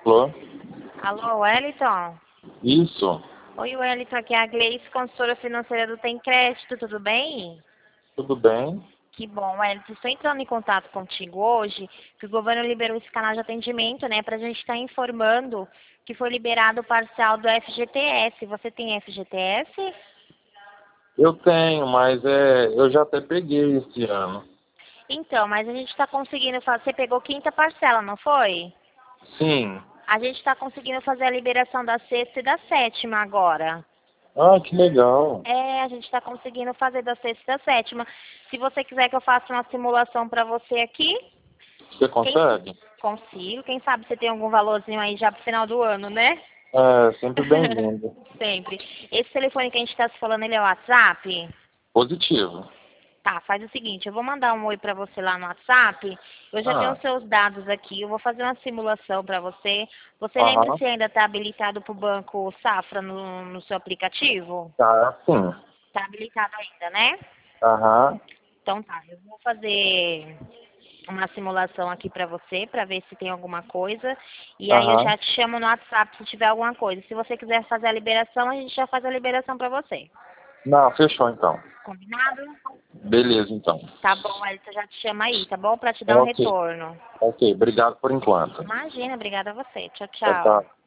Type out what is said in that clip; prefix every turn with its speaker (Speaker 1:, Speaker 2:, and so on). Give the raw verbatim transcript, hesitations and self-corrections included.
Speaker 1: Alô?
Speaker 2: Alô, Wellington?
Speaker 1: Isso.
Speaker 2: Oi, Wellington, aqui é a Gleice, consultora financeira do Tem Crédito, tudo bem?
Speaker 1: Tudo bem?
Speaker 2: Que bom, Wellington. Estou entrando em contato contigo hoje, que o governo liberou esse canal de atendimento, né, para a gente estar informando que foi liberado o parcial do F G T S. Você tem F G T S?
Speaker 1: Eu tenho, mas é, eu já até peguei esse ano.
Speaker 2: Então, mas a gente está conseguindo fazer. Você pegou quinta parcela, não foi?
Speaker 1: Sim.
Speaker 2: A gente está conseguindo fazer a liberação da sexta e da sétima agora.
Speaker 1: Ah, que legal.
Speaker 2: É, a gente está conseguindo fazer da sexta e da sétima. Se você quiser que eu faça uma simulação para você aqui,
Speaker 1: Você
Speaker 2: quem
Speaker 1: consegue?
Speaker 2: consigo. Quem sabe você tem algum valorzinho aí já pro final do ano, né?
Speaker 1: É, sempre bem-vindo.
Speaker 2: Sempre. Esse telefone que a gente está se falando, ele é o WhatsApp?
Speaker 1: Positivo.
Speaker 2: Tá, faz o seguinte, eu vou mandar um oi pra você lá no WhatsApp. Eu já tenho
Speaker 1: Ah,
Speaker 2: os seus dados aqui, eu vou fazer uma simulação pra você. Você lembra
Speaker 1: aham.
Speaker 2: se ainda está habilitado pro Banco Safra no, no seu aplicativo?
Speaker 1: Tá, sim.
Speaker 2: Tá habilitado ainda, né?
Speaker 1: Aham.
Speaker 2: Então tá, eu vou fazer uma simulação aqui pra você, pra ver se tem alguma coisa. E aí eu
Speaker 1: Aham.
Speaker 2: já te chamo no WhatsApp se tiver alguma coisa. Se você quiser fazer a liberação, a gente já faz a liberação pra você.
Speaker 1: Não, fechou então.
Speaker 2: Combinado?
Speaker 1: Beleza, então.
Speaker 2: Tá bom, Elisa, já te chama aí, tá bom? Pra te dar um
Speaker 1: Ok.
Speaker 2: retorno.
Speaker 1: Ok, obrigado por enquanto.
Speaker 2: Imagina, obrigada a você. Tchau,
Speaker 1: Tchau,
Speaker 2: tchau.
Speaker 1: tchau.